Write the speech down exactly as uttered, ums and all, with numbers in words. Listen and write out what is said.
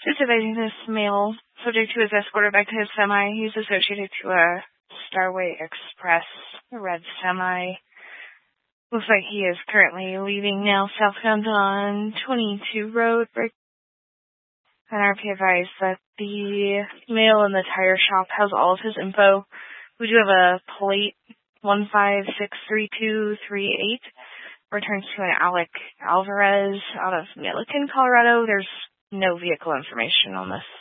Just advising this male subject who is escorted back to his semi. He's associated to a Starway Express red semi. Looks like he is currently leaving now southbound on twenty-two Road. And R P advised that the male in the tire shop has all of his info. We do have a plate one five six three two three eight. Returns to an Alec Alvarez out of Milliken, Colorado. There's no vehicle information on this.